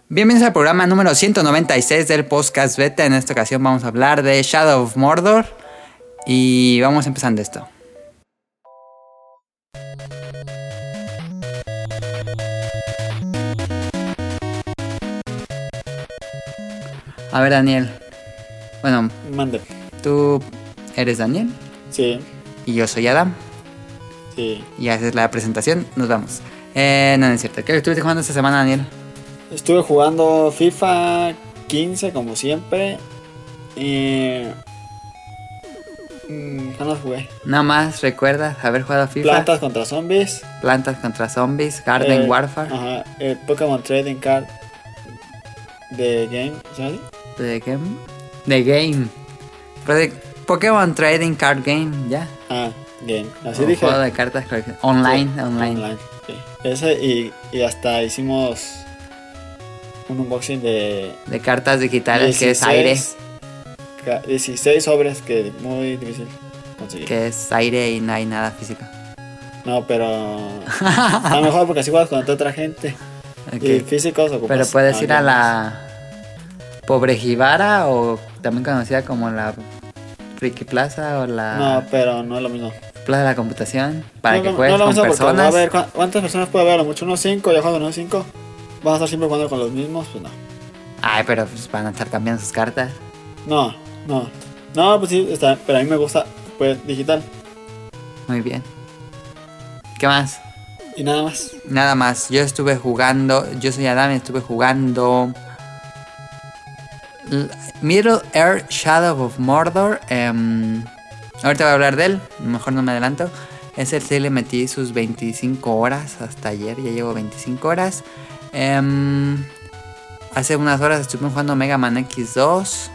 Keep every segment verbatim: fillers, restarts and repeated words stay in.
Bienvenidos al programa número ciento noventa y seis del Podcast Beta. En esta ocasión vamos a hablar de Shadow of Mordor. Y vamos empezando esto. A ver, Daniel. Bueno, mande. ¿Tú eres Daniel? Sí. Y yo soy Adam. Sí. Y haces la presentación. Nos vamos. Eh, no, no es cierto. ¿Qué estuviste jugando esta semana, Daniel? Estuve jugando FIFA quince como siempre. Y... ¿Qué más jugué? Nada más recuerdas haber jugado FIFA. Plantas contra zombies. Plantas contra zombies. Garden eh, Warfare. Ajá. El Pokémon Trading Card de Game. ¿Sabes? ¿De Game? De Game. Pero de Pokémon Trading Card Game, ya. Ah, Game. Así o dije. Juego de cartas online. Sí, online. online. Sí. Ese y, y hasta hicimos un unboxing de... De cartas digitales, que es aire. dieciséis sobres que es muy difícil conseguir. Que es aire y no hay nada físico. No, pero está mejor porque así juegas con otra gente. Okay. Y físicos ocupas. Pero puedes ir a la Pobre Jibara, o también conocida como la Friki Plaza, o la... No, pero no es lo mismo. Plaza de la Computación, para no, que no, juegues no con personas. A ver, ¿cuántas personas puede haber? Mucho, unos cinco, ya juego unos cinco. ¿Vas a estar siempre jugando con los mismos? Pues no. Ay, pero pues van a estar cambiando sus cartas. No, no. No, pues sí, está, pero a mí me gusta, pues, digital. Muy bien. ¿Qué más? Y nada más. Nada más. Yo estuve jugando, yo soy Adam y estuve jugando Middle Earth Shadow of Mordor. Um, ahorita voy a hablar de él, mejor no me adelanto. Ese sí le metí sus veinticinco horas hasta ayer, ya llevo veinticinco horas. Um, hace unas horas estuve jugando Mega Man X dos.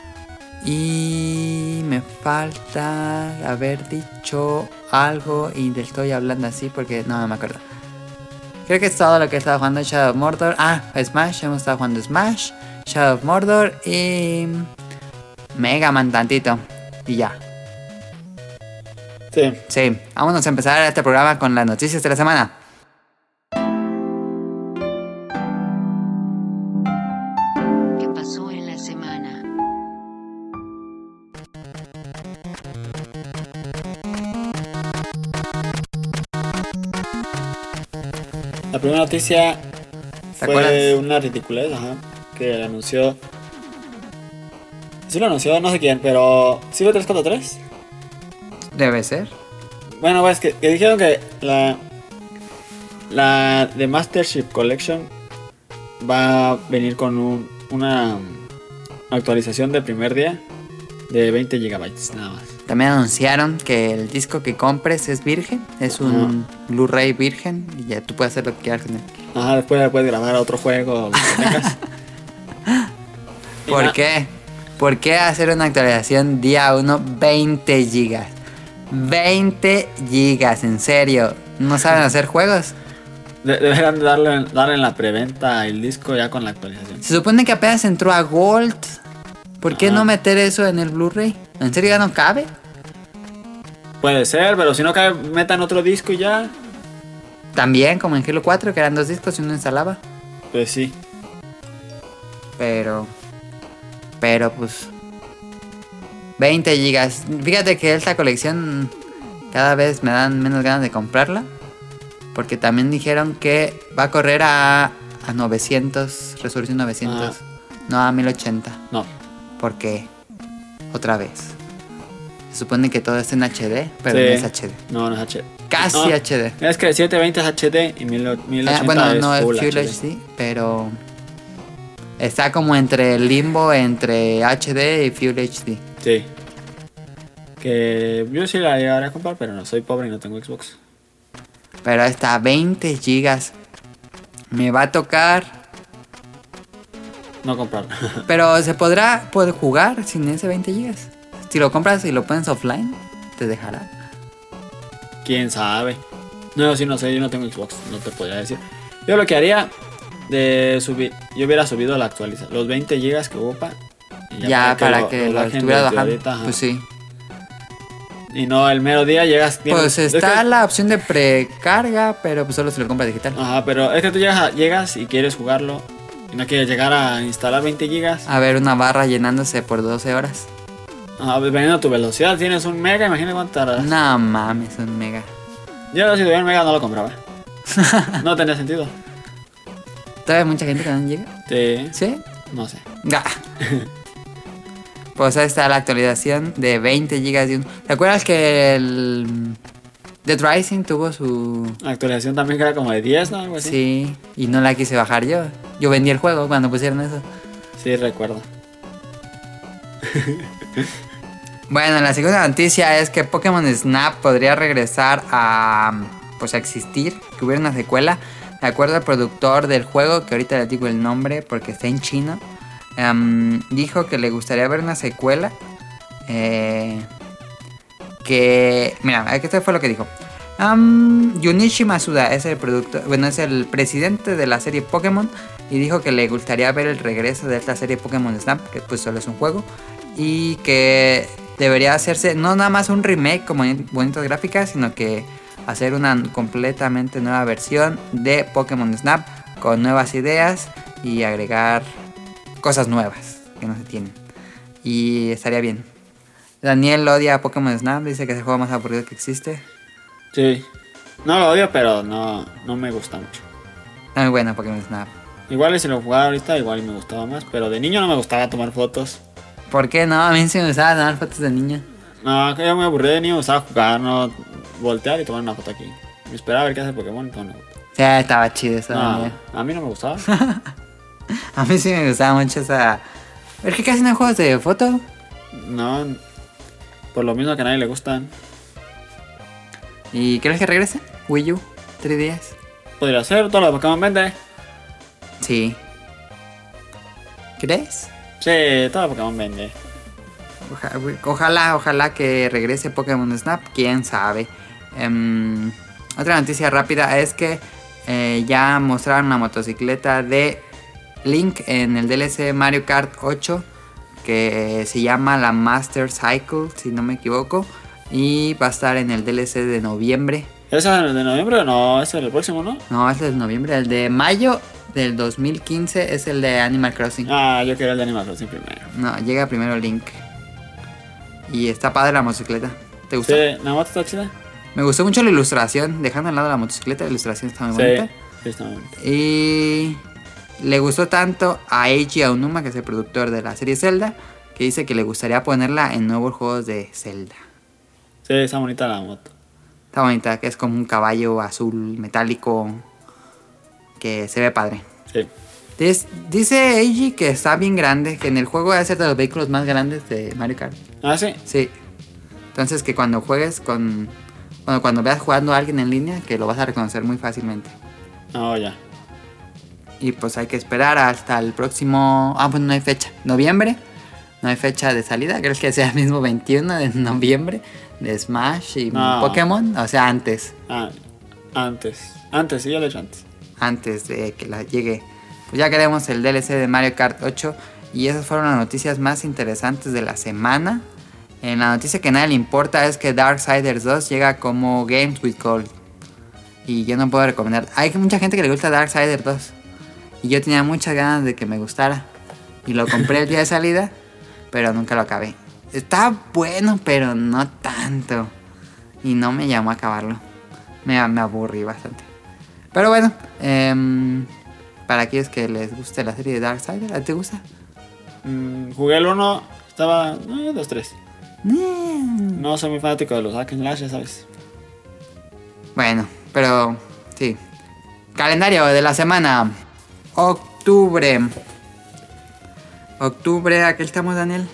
Y me falta haber dicho algo y le estoy hablando así porque no, no me acuerdo. Creo que es todo lo que he estado jugando en Shadow of Mordor. Ah, Smash, hemos estado jugando Smash, Shadow of Mordor y Mega Man tantito. Y ya. Sí. Sí, vámonos a empezar este programa con las noticias de la semana. ¿Qué pasó en la semana? La primera noticia fue acuerdas? Una ridiculez, ajá, que anunció. Sí lo anunció, no sé quién, pero ¿sí fue tres cuatro tres? Debe ser. Bueno, pues que, que dijeron que la la The Mastership Collection va a venir con un, una actualización del primer día de veinte gigabytes nada más. También anunciaron que el disco que compres es virgen, es un uh-huh. Blu-ray virgen y ya tú puedes hacer lo que quieras con él. Ajá, después puedes grabar otro juego. ¿Por na- qué? ¿Por qué hacer una actualización día uno veinte gigas? veinte gigas, en serio. ¿No saben hacer juegos? De- deberían darle, darle en la preventa el disco ya con la actualización. Se supone que apenas entró a Gold. ¿Por qué Ajá. no meter eso en el Blu-ray? ¿En serio ya no cabe? Puede ser, pero si no cabe, metan otro disco y ya. También, como en Halo cuatro, que eran dos discos y uno instalaba. Pues sí. Pero... Pero pues... veinte gigas. Fíjate que esta colección cada vez me dan menos ganas de comprarla. Porque también dijeron que va a correr a, a novecientos, resolución novecientos. Ah. No a mil ochenta. No. ¿Por qué? Otra vez. Se supone que todo está en H D, pero sí. no es H D. No, no es H D. Casi no, H D. Es que setecientos veinte es H D y mil ochenta eh, bueno, es no es Full Full H D. H D, pero está como entre el limbo entre H D y Full H D. Sí. Que yo sí la llegaré a comprar, pero no soy pobre y no tengo Xbox. Pero está veinte gigas. Me va a tocar no comprar. Pero se podrá poder jugar sin ese veinte gigas. Si lo compras y lo pones offline, te dejará. Quién sabe. No, sí, no sé, yo no tengo Xbox, no te podría decir. Yo lo que haría de subir, yo hubiera subido la actualización, los veinte gigas que ocupa. Ya, ya, para, para que, que lo, lo estuviera bajando. Ahorita, pues sí. Y no, el mero día llegas... Tienes, pues está es que, la opción de precarga, pero pues solo si lo compras digital. Ajá, pero es que tú llegas, llegas y quieres jugarlo Y no quieres llegar a instalar veinte gigas. A ver una barra llenándose por doce horas. Ah, dependiendo de tu velocidad, tienes un mega, imagínate cuánto tardas. No mames, un mega. Yo si tuviera un mega no lo compraba. No tenía sentido. ¿Todavía hay mucha gente que no llega? Sí. ¿Sí? No sé. Ah. Pues ahí está la actualización de veinte gigas de un... ¿Te acuerdas que el Dead Rising tuvo su... La actualización también que era como de diez, ¿no? Algo así. Sí, y no la quise bajar yo. Yo vendí el juego cuando pusieron eso. Sí, recuerdo. Bueno, la segunda noticia es que Pokémon Snap podría regresar a... pues a existir, que hubiera una secuela. De acuerdo al productor del juego, que ahorita les digo el nombre porque está en chino, um, dijo que le gustaría ver una secuela. Eh, que... Mira, esto fue lo que dijo. Um, Junichi Masuda es el productor, bueno, es el presidente de la serie Pokémon. Y dijo que le gustaría ver el regreso de esta serie Pokémon Snap, que pues solo es un juego. Y que debería hacerse no nada más un remake como bonitas gráficas, sino que hacer una completamente nueva versión de Pokémon Snap con nuevas ideas y agregar cosas nuevas que no se tienen. Y estaría bien. Daniel odia a Pokémon Snap, dice que es el juego más aburrido que existe. Sí. No lo odio, pero no, no me gusta mucho. Está muy bueno Pokémon Snap. Igual si lo jugaba ahorita, igual me gustaba más. Pero de niño no me gustaba tomar fotos. ¿Por qué no? A mí sí me gustaba tomar fotos de niño. No, que yo me aburrí de niño, me gustaba jugar, no voltear y tomar una foto aquí. Me esperaba a ver qué hace Pokémon y tomar una foto. Sí, estaba chido eso. No, Daniel. a mí no me gustaba. A mí sí me gustaba mucho esa... ¿Es que casi no hay juegos de foto? No, por lo mismo que a nadie le gustan. ¿Y crees que regrese? Wii U, tres D S. Podría ser, todo lo de Pokémon vende. Sí. ¿Crees? Sí, todo lo de Pokémon vende. Oja- Ojalá, ojalá que regrese Pokémon Snap, quién sabe. Em, otra noticia rápida es que eh, ya mostraron la motocicleta de Link en el D L C Mario Kart ocho, que se llama la Master Cycle, si no me equivoco, y va a estar en el D L C de noviembre. ¿Esa es de noviembre? No, ese es el próximo, ¿no? No, es el de noviembre, el de mayo del dos mil quince es el de Animal Crossing. Ah, yo quería el de Animal Crossing primero. No, llega primero Link. Y está padre la motocicleta. ¿Te gustó? Sí, ¿la moto está chida? Me gustó mucho la ilustración. Dejando al lado la motocicleta, la ilustración está muy bonita. Sí, sí, está muy bonita. Y le gustó tanto a Eiji Aonuma, que es el productor de la serie Zelda, que dice que le gustaría ponerla en nuevos juegos de Zelda. Sí, está bonita la moto. Está bonita, que es como un caballo azul metálico que se ve padre. Sí. Dice, dice Eiji que está bien grande, que en el juego va a ser de los vehículos más grandes de Mario Kart. Ah, sí. Sí. Entonces que cuando juegues con... Bueno, cuando veas jugando a alguien en línea, que lo vas a reconocer muy fácilmente. Oh, ya. Y pues hay que esperar hasta el próximo... Ah, pues no hay fecha. Noviembre. No hay fecha de salida. Creo que sea el mismo veintiuno de noviembre. De Smash y No. Pokémon. O sea, antes. Ah, antes. Antes, sí, yo lo he hecho antes. Antes de que la llegue. Pues ya queremos el D L C de Mario Kart ocho. Y esas fueron las noticias más interesantes de la semana. En la noticia que a nadie le importa es que Darksiders dos llega como Games with Gold. Y yo no puedo recomendar. Hay mucha gente que le gusta Darksiders dos. Y yo tenía muchas ganas de que me gustara. Y lo compré el día de salida, pero nunca lo acabé. Está bueno, pero no tanto. Y no me llamó a acabarlo. Me, me aburrí bastante. Pero bueno, eh, para aquellos que les guste la serie de Darksiders, ¿a ti te gusta? Mm, jugué el uno, estaba... Eh, dos, tres. Eh, No soy muy fanático de los hack and slash, ya sabes. Bueno, pero sí. Calendario de la semana. Octubre. Octubre, ¿a qué estamos, Daniel?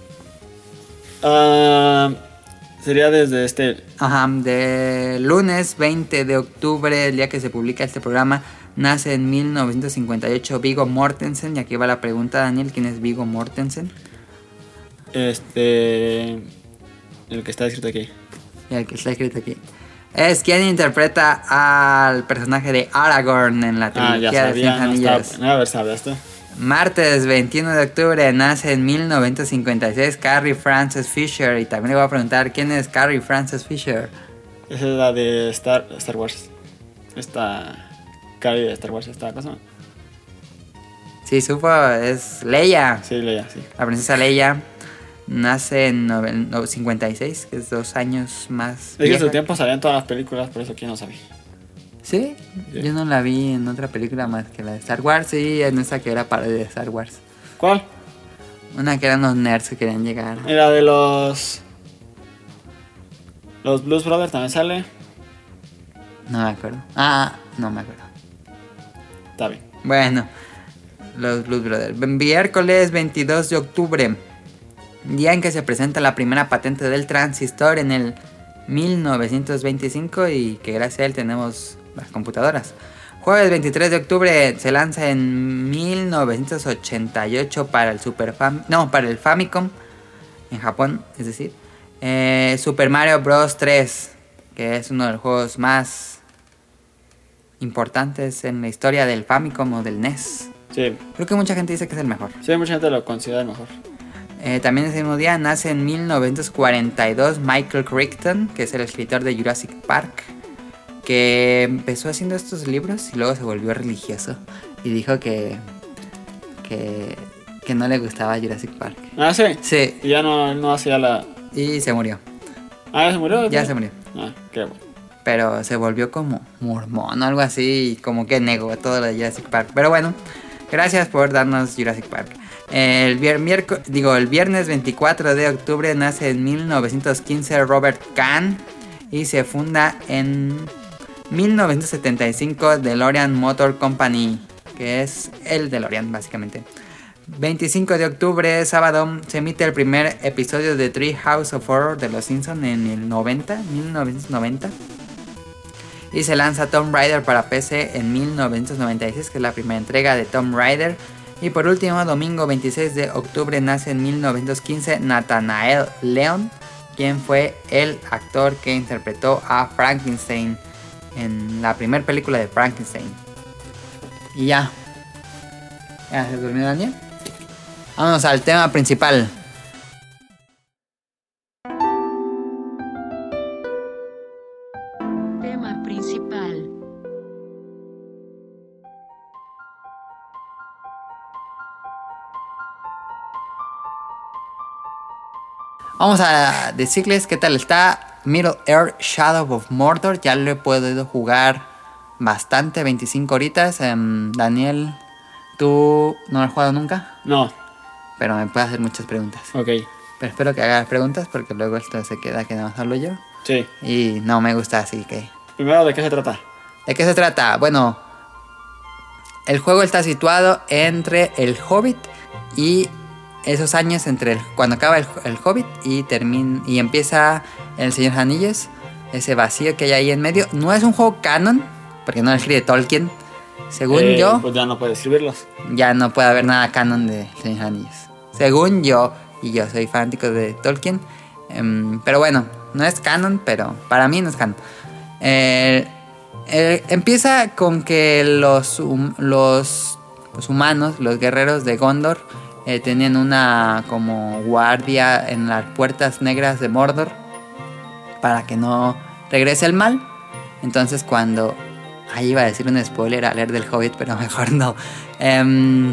Ah, sería desde este... Ajá, de lunes veinte de octubre, el día que se publica este programa, nace en mil novecientos cincuenta y ocho Viggo Mortensen. Y aquí va la pregunta, Daniel, ¿quién es Viggo Mortensen? Este... El que está escrito aquí. Y el que está escrito aquí. Es quien interpreta al personaje de Aragorn en la Ah, ya trilogía de Cien sabía, no Anillos. estaba... A ver, ¿sabes esto? Martes veintiuno de octubre nace en mil novecientos cincuenta y seis Carrie Frances Fisher. Y también le voy a preguntar quién es Carrie Frances Fisher. Esa es la de Star, Star Wars. Esta... Carrie de Star Wars, esta cosa. Sí, supo, es Leia. Sí, Leia, sí. La princesa Leia nace en noven- no, cincuenta y seis, que es dos años más Es que en vieja. su tiempo salían todas las películas, por eso aquí no sabía. ¿Sí? Sí. Yo no la vi en otra película más que la de Star Wars. Sí, en esa que era parodia de Star Wars. ¿Cuál? Una que eran los nerds que querían llegar. Era de los... Los Blues Brothers también sale. No me acuerdo. Ah, no me acuerdo. Está bien. Bueno, los Blues Brothers. Miércoles veintidós de octubre. Día en que se presenta la primera patente del transistor en el mil novecientos veinticinco y que gracias a él tenemos las computadoras. Jueves veintitrés de octubre se lanza en mil novecientos ochenta y ocho para el Super Fam... No, para el Famicom en Japón, es decir. Eh, Super Mario Bros. tres, que es uno de los juegos más importantes en la historia del Famicom o del N E S. Sí. Creo que mucha gente dice que es el mejor. Sí, mucha gente lo considera el mejor. Eh, también ese mismo día nace en mil novecientos cuarenta y dos Michael Crichton, que es el escritor de Jurassic Park, que empezó haciendo estos libros y luego se volvió religioso y dijo que que, que no le gustaba Jurassic Park. Ah, sí. Sí, Y ya no, no hacía la... y se murió. Ah, ¿ya se murió? Ya se murió. Ah, qué bueno. Pero se volvió como mormón o algo así, y como que negó todo lo de Jurassic Park. Pero bueno, gracias por darnos Jurassic Park. El, vier- miérco- digo, el viernes veinticuatro de octubre nace en mil novecientos quince Robert Kahn y se funda en mil novecientos setenta y cinco DeLorean Motor Company, que es el DeLorean básicamente. veinticinco de octubre, sábado, se emite el primer episodio de Tree House of Horror de Los Simpsons en el noventa, mil novecientos noventa. Y se lanza Tomb Raider para P C en mil novecientos noventa y seis, que es la primera entrega de Tomb Raider. Y por último, domingo veintiséis de octubre nace en mil novecientos quince Nathanael Leon, quien fue el actor que interpretó a Frankenstein en la primera película de Frankenstein. Y ya. ¿Ya se durmió Daniel? Vamos al tema principal. Tema principal. Vamos a decirles qué tal está Middle Earth Shadow of Mordor. Ya lo he podido jugar bastante, veinticinco horitas. Um, Daniel, ¿tú no lo has jugado nunca? No, Pero me puedes hacer muchas preguntas. ok. Pero espero que hagas preguntas porque luego esto se queda que nada más hablo yo. Sí. Y no me gusta, así que... Primero, ¿de qué se trata? ¿De qué se trata? Bueno, el juego está situado entre el Hobbit y esos años entre el, cuando acaba el, el Hobbit y termina y empieza el Señor de los Anillos, ese vacío que hay ahí en medio. No es un juego canon, porque no lo escribe Tolkien. Según Eh, yo, Pues ya no puedes escribirlos. ya no puede haber nada canon de Señor de los Anillos. Según yo, y yo soy fanático de Tolkien. em, pero bueno, no es canon, pero para mí no es canon. Eh, eh, empieza con que los, hum- los, los humanos, los guerreros de Gondor, eh, tenían una como guardia en las puertas negras de Mordor para que no regrese el mal. Entonces cuando... Ahí iba a decir un spoiler a leer del Hobbit, pero mejor no. Em,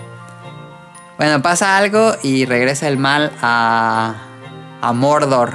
bueno, pasa algo y regresa el mal a, a Mordor.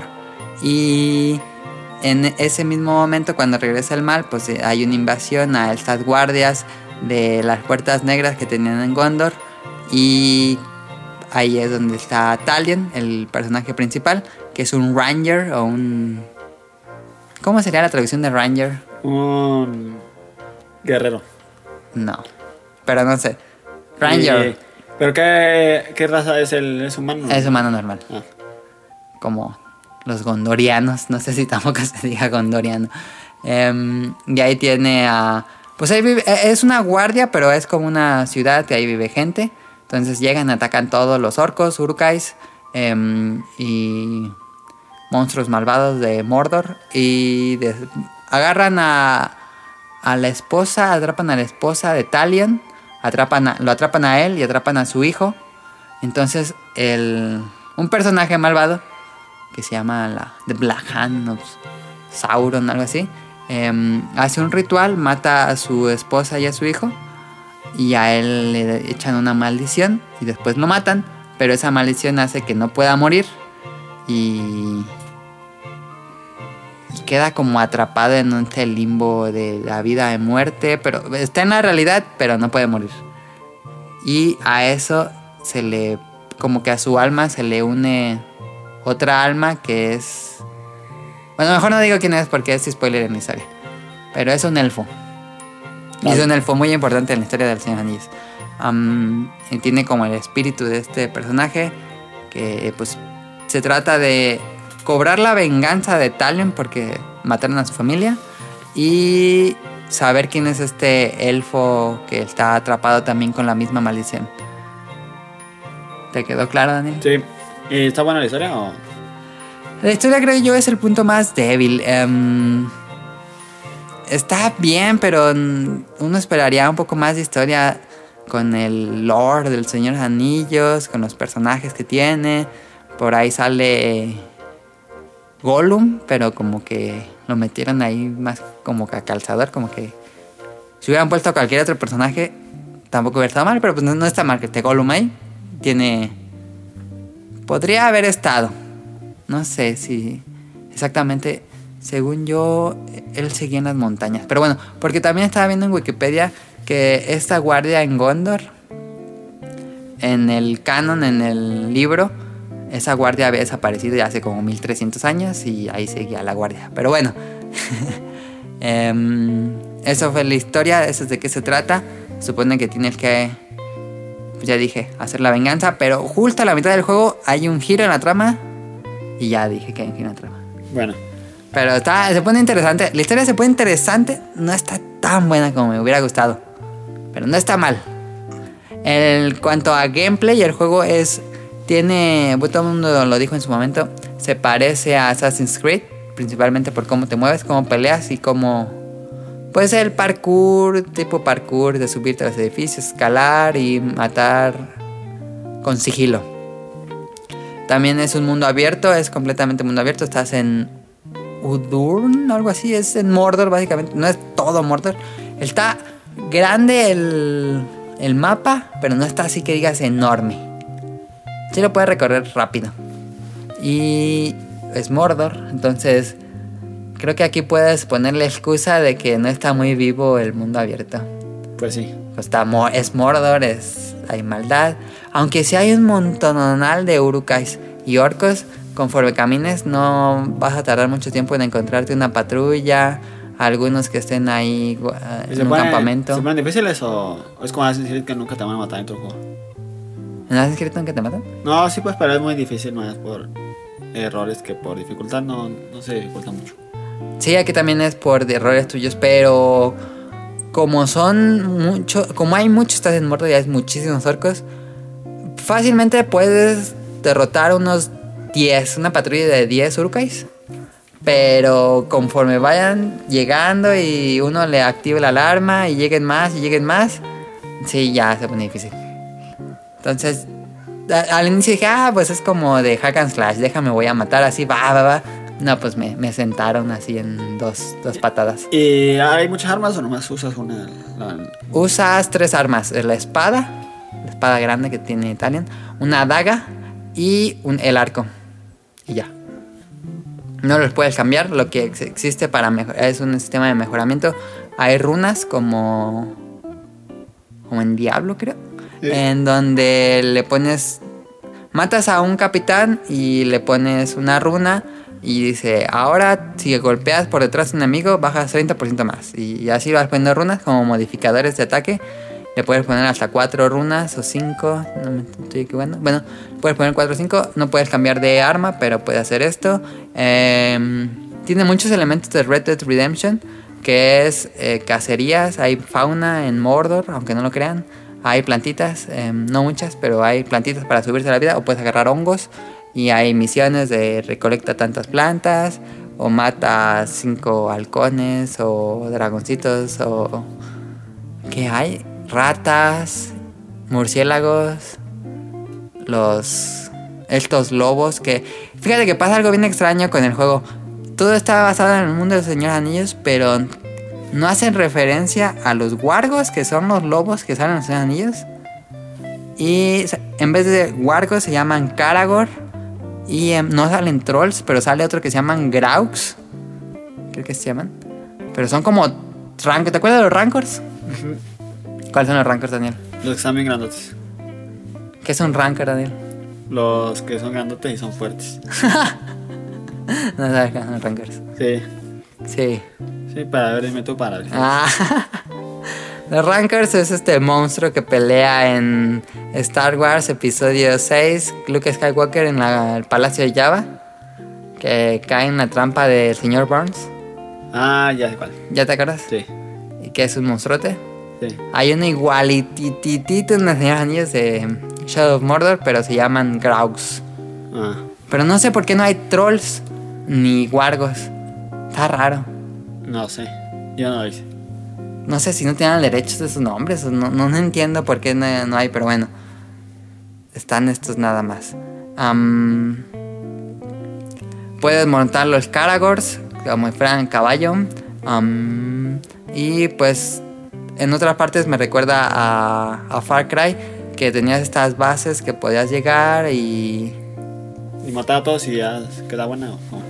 Y en ese mismo momento, cuando regresa el mal, pues eh, hay una invasión a estas guardias de las puertas negras que tenían en Gondor. Y ahí es donde está Talion, el personaje principal, que es un ranger o un... ¿Cómo sería la traducción de ranger? Un guerrero. No, pero no sé. Ranger Y- ¿Pero qué, qué raza es el es humano? es humano normal. Ah, Como los gondorianos. No sé si tampoco se diga gondoriano. Em, y ahí tiene a... Pues ahí vive... e- Es una guardia, pero es como una ciudad que ahí vive gente. Entonces llegan, atacan todos los orcos, urukais em, y monstruos malvados de Mordor. Y des- agarran a, a la esposa, atrapan a la esposa de Talion. Atrapan a- lo atrapan a él y atrapan a su hijo. Entonces el, un personaje malvado que se llama la The Black Hand of Sauron, algo así, em, hace un ritual, mata a su esposa y a su hijo y a él le echan una maldición y después lo matan, pero esa maldición hace que no pueda morir y, y queda como atrapado en este limbo de la vida de muerte, pero está en la realidad, pero no puede morir. Y a eso se le, como que a su alma se le une otra alma que es, bueno, mejor no digo quién es porque es spoiler en la historia, pero es un elfo. Y es un elfo muy importante en la historia del Señor de los Anillos. Um, y tiene como el espíritu de este personaje que pues se trata de cobrar la venganza de Talion porque mataron a su familia y saber quién es este elfo que está atrapado también con la misma maldición. ¿Te quedó claro, Daniel? Sí. ¿Y está buena la historia o...? La historia creo yo es el punto más débil. Um, está bien, pero uno esperaría un poco más de historia con el lore del Señor de los Anillos, con los personajes que tiene. Por ahí sale Gollum, pero como que lo metieron ahí más como que a calzador, como que si hubieran puesto a cualquier otro personaje tampoco hubiera estado mal, pero pues no, no está mal que esté Gollum ahí. Tiene... podría haber estado. No sé si exactamente... Según yo, él seguía en las montañas. Pero bueno, porque también estaba viendo en Wikipedia que esta guardia en Gondor, en el canon, en el libro, esa guardia había desaparecido ya hace como mil trescientos años y ahí seguía la guardia. Pero bueno, um, eso fue la historia, eso es de qué se trata. Supone que tienes que, pues ya dije, hacer la venganza, pero justo a la mitad del juego hay un giro en la trama y ya dije que hay un giro en la trama. Bueno. Pero está, se pone interesante. La historia se pone interesante. No está tan buena como me hubiera gustado, pero no está mal. En cuanto a gameplay, el juego es... Tiene... Todo el mundo lo dijo en su momento. Se parece a Assassin's Creed. Principalmente por cómo te mueves, cómo peleas y cómo... Puede ser el parkour, tipo parkour de subirte a los edificios, escalar y matar con sigilo. También es un mundo abierto. Es completamente mundo abierto. Estás en... Udurn, algo así, es en Mordor básicamente, no es todo Mordor. Está grande el, el mapa, pero no está así que digas enorme. Sí lo puedes recorrer rápido. Y es Mordor, entonces creo que aquí puedes poner la excusa de que no está muy vivo el mundo abierto. Pues sí. Pues está, es Mordor, es, hay maldad. Aunque sí hay un montonal de urukais y orcos. Conforme camines no vas a tardar mucho tiempo en encontrarte una patrulla, algunos que estén ahí uh, en un ponen, campamento. ¿Se ponen difíciles o, o es como Assassin's Creed que nunca te van a matar en tu juego? ¿En Assassin's Creed nunca te matan? No, sí pues, pero es muy difícil más por errores que por dificultad, no, no se dificulta mucho. Sí, aquí también es por errores tuyos, pero como son mucho, como hay muchos, estás en Mordor y hay muchísimos orcos, fácilmente puedes derrotar unos diez, una patrulla de diez urukais. Pero conforme vayan llegando y uno le active la alarma y lleguen más y lleguen más, sí, ya se pone difícil. Entonces, a, al inicio dije, ah, pues es como de hack and slash, déjame, voy a matar así, va, va, va. No, pues me, me sentaron así en dos, dos patadas. ¿Y hay muchas armas o nomás usas una? La... Usas tres armas, la espada, la espada grande que tiene Talion, una daga y un, el arco. Y ya. No los puedes cambiar. Lo que existe para mejor, es un sistema de mejoramiento. Hay runas como como en Diablo, creo, sí. En donde le pones, matas a un capitán y le pones una runa y dice, ahora si golpeas por detrás de un enemigo bajas treinta por ciento más. Y así vas poniendo runas como modificadores de ataque. Le puedes poner hasta cuatro runas o cinco. No me estoy equivocando. Bueno, puedes poner cuatro o cinco. No puedes cambiar de arma, pero puedes hacer esto. Eh, tiene muchos elementos de Red Dead Redemption, que es eh, cacerías. Hay fauna en Mordor, aunque no lo crean. Hay plantitas, eh, no muchas, pero hay plantitas para subirse a la vida. O puedes agarrar hongos. Y hay misiones de recolecta tantas plantas. O mata cinco halcones. O dragoncitos. O... ¿qué hay? Ratas, murciélagos, los estos lobos que... Fíjate que pasa algo bien extraño con el juego. Todo está basado en el mundo de los Señor Anillos, pero no hacen referencia a los wargos, que son los lobos que salen en los anillos. Y en vez de wargos se llaman Karagor. Y eh, no salen trolls, pero sale otro que se llaman Graux. Creo que se llaman. Pero son como rancors. ¿Te acuerdas de los rancors? Ujú. ¿Cuáles son los rancors, Daniel? Los que están bien grandotes. ¿Qué es un rancor, Daniel? Los que son grandotes y son fuertes. No sabes qué son los rancors. Sí. Sí. Sí, para ver, dime tú para ver. Ah. Los rancors es este monstruo que pelea en Star Wars episodio seis, Luke Skywalker en la- el Palacio de Jabba, que cae en la trampa del señor Burns. Ah, ya sé cuál. ¿Ya te acuerdas? Sí. ¿Y que es un monstruote? Sí. Hay uno igualititito en los Señores Anillos de Shadow of Mordor, pero se llaman Graux. Ah. Pero no sé por qué no hay trolls ni wargos. Está raro. No sé. Yo no lo hice. No sé si no tienen derechos de sus nombres. o No, no, no entiendo por qué no, no hay, pero bueno. Están estos nada más. Am, puedes montar los Karagors, como si fueran caballo. Am, y pues en otras partes me recuerda a, a Far Cry, que tenías estas bases que podías llegar y... Y matar a todos y ya queda buena o cómo?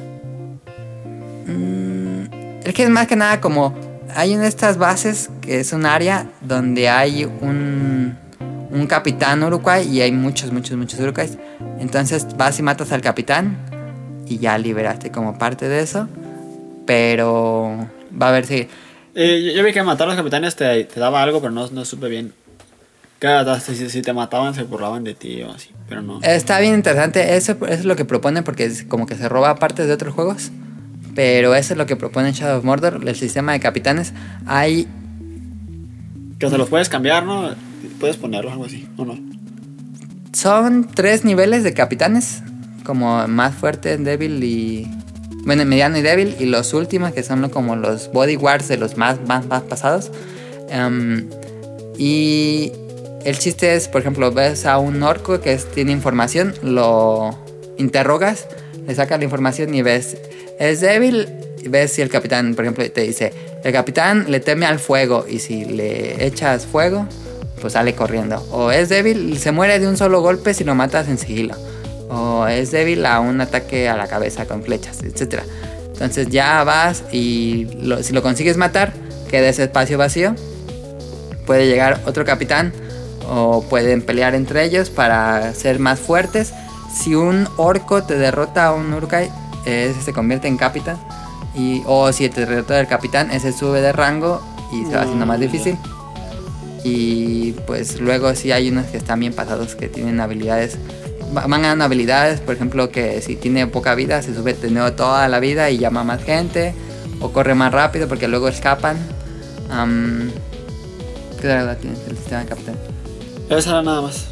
Mm, es que es más que nada como... Hay una de estas bases que es un área donde hay un, un capitán Uruguay y hay muchos, muchos, muchos Uruguays. Entonces vas y matas al capitán y ya liberaste como parte de eso. Pero va a ver si... Eh, yo, yo vi que matar a los capitanes te, te daba algo, pero no, no supe bien. Que si, si te mataban se burlaban de ti o así, pero no. Está bien interesante. Eso, eso es lo que proponen porque es como que se roba partes de otros juegos. Pero eso es lo que propone Shadow of Mordor, el sistema de capitanes. Hay... Que se los puedes cambiar, ¿no? Puedes ponerlo algo así, ¿o no? Son tres niveles de capitanes. Como más fuerte, débil y... Bueno, mediano y débil. Y los últimos que son como los bodyguards de los más, más, más pasados. Um, y el chiste es, por ejemplo, ves a un orco que es, tiene información. Lo interrogas, le sacas la información y ves... Es débil, ves si el capitán, por ejemplo, te dice, el capitán le teme al fuego y si le echas fuego, pues sale corriendo. O es débil, se muere de un solo golpe si lo matas en sigilo. O es débil a un ataque a la cabeza con flechas, etcétera. Entonces ya vas y lo, si lo consigues matar, queda ese espacio vacío. Puede llegar otro capitán o pueden pelear entre ellos para ser más fuertes. Si un orco te derrota a un Uruk-hai, ese se convierte en capitán. Y, o si te derrota el capitán, ese sube de rango y se va haciendo más difícil. Y pues luego sí hay unos que están bien pasados, que tienen habilidades, van ganando habilidades. Por ejemplo, que si tiene poca vida se sube de nuevo toda la vida y llama a más gente. O corre más rápido porque luego escapan. um, ¿Qué verdad tiene el sistema de capitán? Eso era nada más.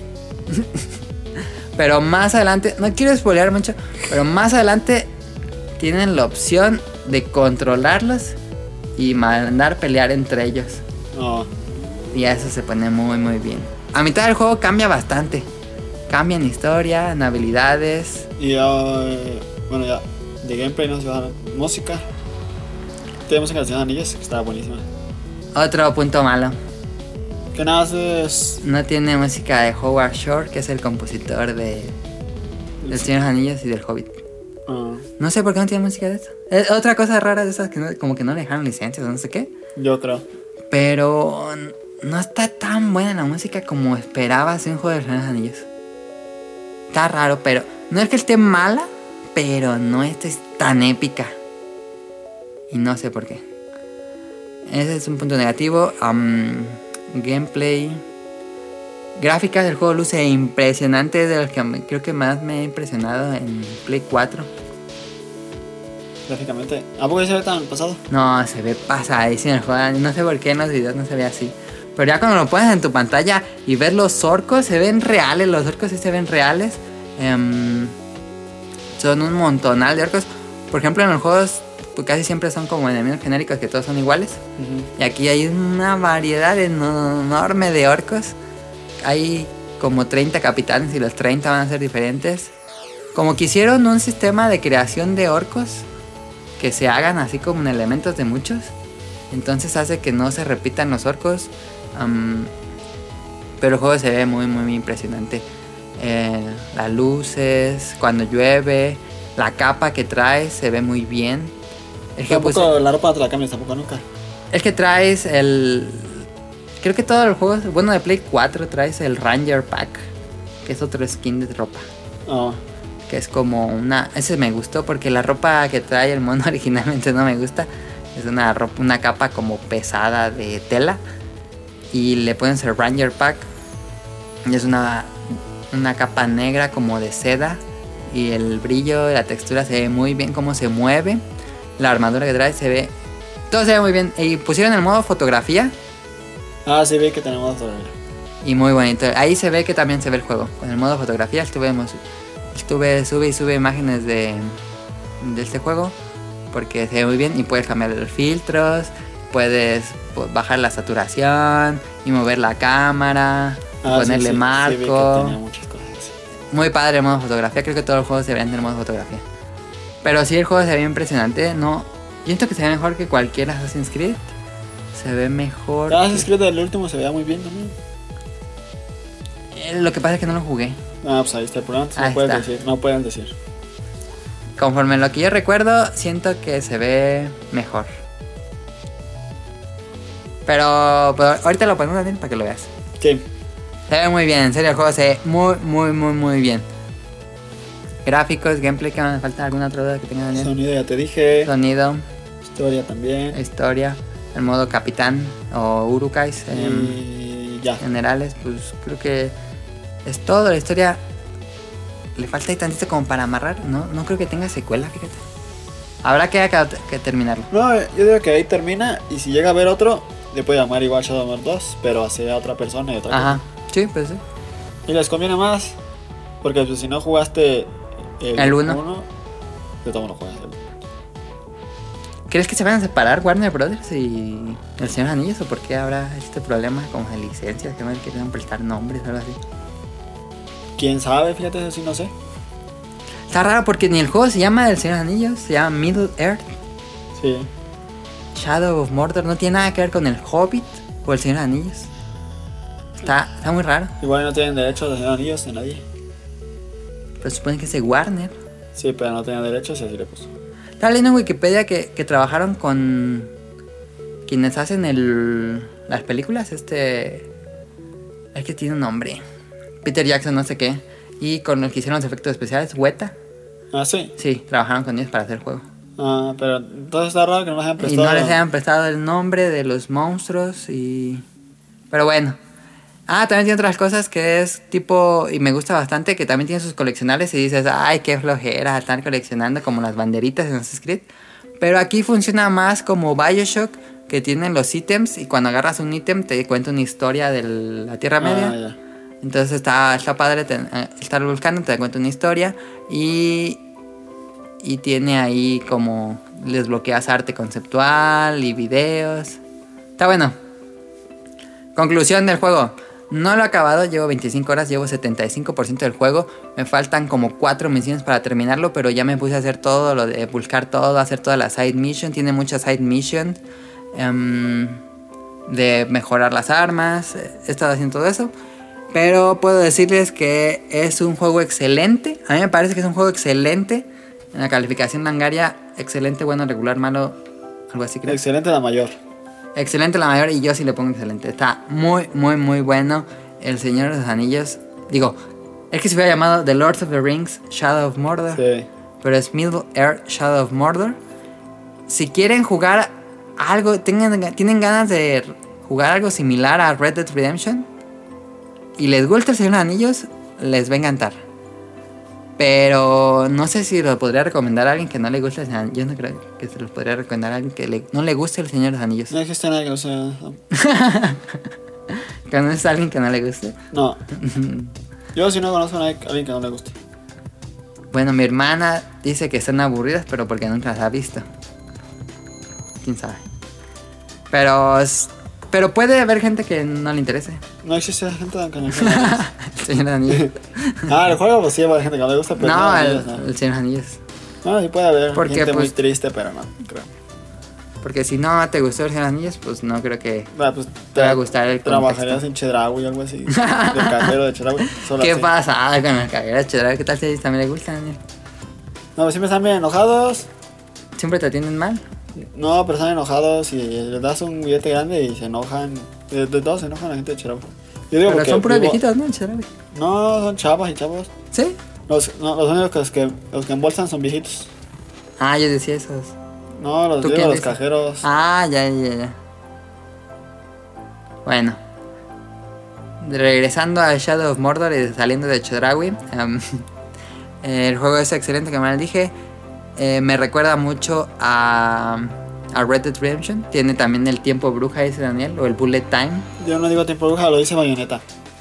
Pero más adelante, no quiero spoilear mucho, pero más adelante tienen la opción de controlarlos y mandar pelear entre ellos. No. Y eso se pone muy muy bien. A mitad del juego cambia bastante. Cambia en historia, en habilidades. Y uh, bueno, ya de gameplay no se va a música. Tiene música de Señor de los Anillos, que estaba buenísima. Otro punto malo. Que nada más es. No tiene música de Howard Shore, que es el compositor de El Señor de los Anillos y del Hobbit. Uh, No sé por qué no tiene música de eso. Es otra cosa rara de esas que no, como que no le dejaron licencias o no sé qué. yo creo. Pero no está tan buena la música como esperabas en un juego de los Anillos. Está raro, pero no es que esté mala, pero no esté tan épica. Y no sé por qué. Ese es un punto negativo. Um, gameplay. Gráficas del juego luce impresionante, de los que me- creo que más me ha impresionado en Play cuatro. Gráficamente. ¿A poco ya se ve tan pasado? No, se ve pasadísimo el juego. No sé por qué en los videos no se ve así. Pero ya cuando lo pones en tu pantalla y ves los orcos, se ven reales. Los orcos sí se ven reales. Em, son un montonal de orcos. Por ejemplo, en los juegos pues, casi siempre son como enemigos genéricos que todos son iguales. Uh-huh. Y aquí hay una variedad eno- enorme de orcos. Hay como treinta capitanes y los treinta van a ser diferentes. Como que hicieron un sistema de creación de orcos que se hagan así como en elementos de muchos. Entonces hace que no se repitan los orcos. Um, pero el juego se ve muy, muy, muy impresionante. Eh, las luces, cuando llueve, la capa que traes se ve muy bien. El que, Tampoco pues, la ropa no te la cambias tampoco nunca. el que traes el... Creo que todos los juegos... Bueno, de Play cuatro traes el Ranger Pack, que es otro skin de ropa. Oh. Que es como una... Ese me gustó porque la ropa que trae el mono originalmente no me gusta. Es una ropa, una capa como pesada de tela. Y le pones el Ranger Pack. Y es una, una capa negra como de seda. Y el brillo, la textura se ve muy bien cómo se mueve. La armadura que trae se ve... Todo se ve muy bien. Y pusieron el modo fotografía. Ah, sí, vi que tenemos todavía. Y muy bonito. Ahí se ve que también se ve el juego. Con el modo fotografía estuve, estuve sube y sube imágenes de, de este juego. Porque se ve muy bien y puedes cambiar los filtros. Puedes bajar la saturación y mover la cámara. Ah, ponerle sí, sí, marco. Sí, vi que tenía muchas cosas así. Muy padre el modo fotografía. Creo que todos los juegos deberían tener modo fotografía. Pero sí, el juego se ve impresionante. No, yo siento que se ve mejor que cualquier Assassin's Creed. Se ve mejor. Ah, que- Assassin's Creed el último se veía muy bien también. Eh, Lo que pasa es que no lo jugué. Ah, pues ahí está el problema. Ahí No pueden está. decir, no pueden decir. Conforme lo que yo recuerdo, siento que se ve mejor. Pero, pero ahorita lo ponemos Daniel para que lo veas. Sí. Se ve muy bien, en serio el juego se ve muy, muy, muy, muy bien. Gráficos, gameplay, que me falta alguna otra duda que tenga Daniel. Sonido ya te dije. Sonido, Historia también. historia, el modo capitán o urukais em, Y ya. generales, pues creo que es todo. La historia le falta ahí tantito como para amarrar, no, no creo que tenga secuela, fíjate. Habrá que, que, que terminarlo. No, yo digo que ahí termina. Y si llega a haber otro, le puede llamar igual Shadowmere dos, pero hacia otra persona y otra Ajá, sí, pues sí. cosa. Y les conviene más. Porque pues, si no jugaste el, El uno. de todo no juegas el uno. ¿Crees que se van a separar Warner Brothers y El Señor Anillos? ¿O por qué habrá este problema como de licencias? Que no quieren prestar nombres o algo así. Quién sabe, fíjate, eso sí no sé. Está raro porque ni el juego se llama El Señor Anillos, se llama Middle Earth. Sí. Shadow of Mordor no tiene nada que ver con el Hobbit o El Señor Anillos. Está, está muy raro. Igual no tienen derechos de hacer anillos de nadie. Pero se supone que es de Warner. Sí, pero no tenían derechos y así le puso. Estaba leyendo en Wikipedia que, que trabajaron con quienes hacen el, las películas. Este. Es que tiene un nombre. Peter Jackson, no sé qué. Y con los que hicieron los efectos especiales, Weta. Ah, sí. Sí, trabajaron con ellos para hacer el juego. Ah, pero entonces está raro que no les hayan Y prestado. no les hayan prestado el nombre de los monstruos y... Pero bueno. Ah, también tiene otras cosas que es tipo... Y me gusta bastante que también tiene sus coleccionables y dices... Ay, qué flojera estar coleccionando como las banderitas en Assassin's Creed. Pero aquí funciona más como Bioshock, que tienen los ítems y cuando agarras un ítem te cuenta una historia de la Tierra Media. Ah, ya. Entonces está, está padre ten- eh, estar buscando, te cuenta una historia y, y tiene ahí como desbloqueas arte conceptual y videos. Está bueno. Conclusión del juego. No lo he acabado, llevo veinticinco horas, llevo setenta y cinco por ciento del juego. Me faltan como cuatro misiones para terminarlo, pero ya me puse a hacer todo, lo de buscar todo, hacer todas las side missions. Tiene muchas side missions. em, de mejorar las armas. He estado haciendo todo eso. Pero puedo decirles que es un juego excelente. A mí me parece que es un juego excelente. En la calificación Langaria, excelente, bueno, regular, malo, algo así creo. Excelente la mayor. Excelente la mayor y yo sí le pongo excelente. Está muy, muy, muy bueno. El Señor de los Anillos. Digo, es que se hubiera llamado The Lord of the Rings Shadow of Mordor. Sí. Pero es Middle Earth Shadow of Mordor. Si quieren jugar algo, tengan, tienen ganas de jugar algo similar a Red Dead Redemption y les gusta el Señor de los Anillos, les va a encantar. Pero no sé si lo podría recomendar a alguien que no le guste el Señor de los Anillos. Yo no creo que se los podría recomendar a alguien que le- no le guste el Señor de los Anillos. No existe nadie que no sea. ¿Conoces a alguien que no le guste? No. Yo si no conozco a nadie- a alguien que no le guste. Bueno, mi hermana dice que están aburridas, pero porque nunca las ha visto. Quién sabe. Pero, es- pero puede haber gente que no le interese. No existe gente que no le guste. El Señor de los Anillos. Ah, el juego pues sí hay gente que no le gusta, pero No, no, el, ellos no. el Señor de los Anillos. No, sí puede haber Porque, gente muy pues- triste, pero no, creo. Porque si no te gustó el Señor de los Anillos, pues no creo que Ah, pues, te va a gustar el Trabajarías contexto. en Chedraui o algo así. De cajero de Chedraui. Solo ¿Qué así. pasa ah, con las cagueras Chedraui? ¿Qué tal si a ellos también les gustan, Daniel? No, pues siempre están bien enojados. ¿Siempre te atienden mal? No, pero están enojados y les das un billete grande y se enojan. De, de todos se enojan la gente de Chedraui. Yo digo Pero porque son puros vivo- viejitos, ¿no? En Chedraui. No, son chavas y chavos. ¿Sí? Los, no, los únicos que, los que, los que embolsan son viejitos. Ah, yo decía esos. No, los, ¿Tú digo, quién los dices? cajeros. Ah, ya, ya, ya. Bueno. Regresando a Shadow of Mordor y saliendo de Chedraui. um, el juego es excelente, como les dije. Eh, me recuerda mucho a, a Red Dead Redemption. Tiene también el tiempo bruja ese, Daniel, o el bullet time. Yo no digo tiempo bruja, lo dice Bayonetta.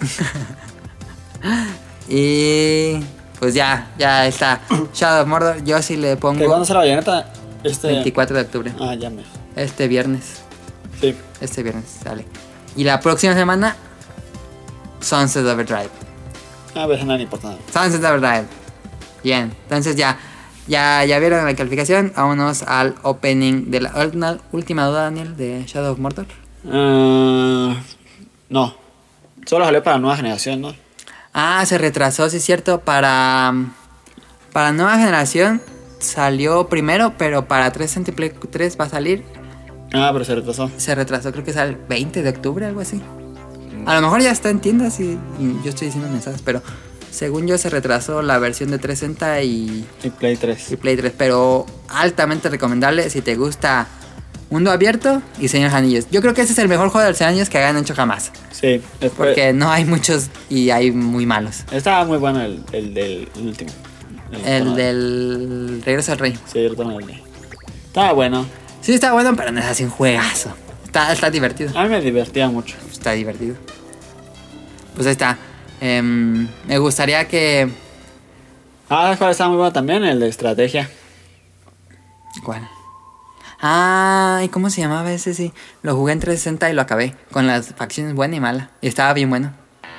Y pues ya, ya está. Shadow of Mordor, yo sí le ¿Que cuándo pongo será Bayonetta? Este... veinticuatro de octubre. Ah, ya me. Este viernes. Sí. Este viernes sale. Y la próxima semana, Sunset Overdrive. A ver, nada importa. Sunset Overdrive. Bien, entonces ya, ya, ya vieron la calificación. Vámonos al opening de la última, última duda, Daniel, de Shadow of Mordor. Uh, no. Solo salió para la nueva generación, ¿no? Ah, se retrasó, sí es cierto. Para, para nueva generación salió primero, pero para trescientos sesenta y Play tres va a salir. Ah, pero se retrasó. Se retrasó, creo que sale el veinte de octubre, algo así. A lo mejor ya está en tiendas y, y yo estoy diciendo mensajes, pero según yo se retrasó la versión de trescientos sesenta y, Y Play tres. y Play tres. Pero altamente recomendable si te gusta mundo abierto y Señor de los Anillos. Yo creo que ese es el mejor juego de los años que hayan hecho jamás. Sí, después. Porque no hay muchos y hay muy malos. Estaba muy bueno el, el del el último. El retorno- del Regreso al Rey. Sí, el retorno del rey. Estaba bueno. Sí, está bueno, pero no es así un juegazo. Está, está divertido. A mí me divertía mucho. Está divertido. Pues ahí está. Em, me gustaría que... Ah, ¿sabes cuál estaba muy bueno también? El de estrategia. ¿Cuál? Ah, ¿y cómo se llamaba ese? Sí, lo jugué en trescientos sesenta y lo acabé. Con las facciones buena y mala. Y estaba bien bueno.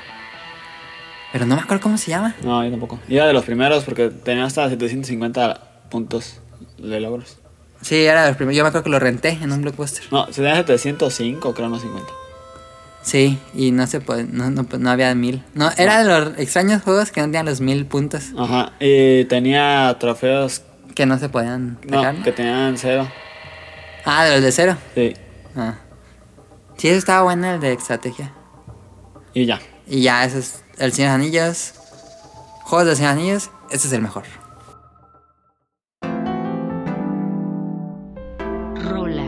Pero no me acuerdo cómo se llama. No, yo tampoco. Y era de los primeros porque tenía hasta setecientos cincuenta puntos de logros. Sí, era el primero. Yo me acuerdo que lo renté en un blockbuster. No, se tenía setecientos cinco, creo, no cincuenta. Sí, y no se puede, no, no, no había mil. No, era de los extraños juegos que no tenían los mil puntos. Ajá. Y tenía trofeos. Que no se podían No, sacar, ¿no? que tenían cero. Ah, de los de cero. Sí. Ah. Sí, eso estaba bueno, el de estrategia. Y ya. Y ya, ese es el Señor de los Anillos. Juegos de Señor de los Anillos, ese es el mejor. Rola.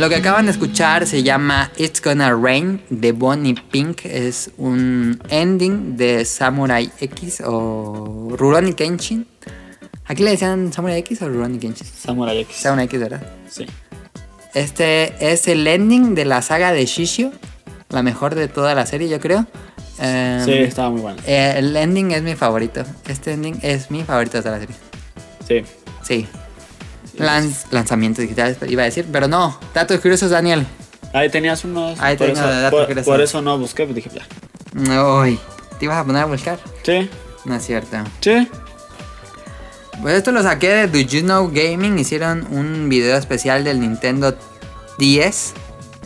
Lo que acaban de escuchar se llama It's Gonna Rain de Bonnie Pink. Es un ending de Samurai X o Rurouni Kenshin. ¿Aquí le decían Samurai X o Rurouni Kenshin? Samurai X. Samurai X, ¿verdad? Sí. Este es el ending de la saga de Shishio. La mejor de toda la serie, yo creo. Um, Sí, estaba muy bueno. eh, el ending es mi favorito. Este ending es mi favorito de toda la serie. Sí. Sí. Lanz- lanzamientos digitales, iba a decir, pero no. Datos curiosos, Daniel. Ahí tenías unos. Ahí por tengo eso, datos por, curiosos. por eso no busqué, pues dije, ya. Uy, ¿te ibas a poner a buscar? Sí. No es cierto. Sí. Pues esto lo saqué de Do You Know Gaming. Hicieron un video especial del Nintendo diez.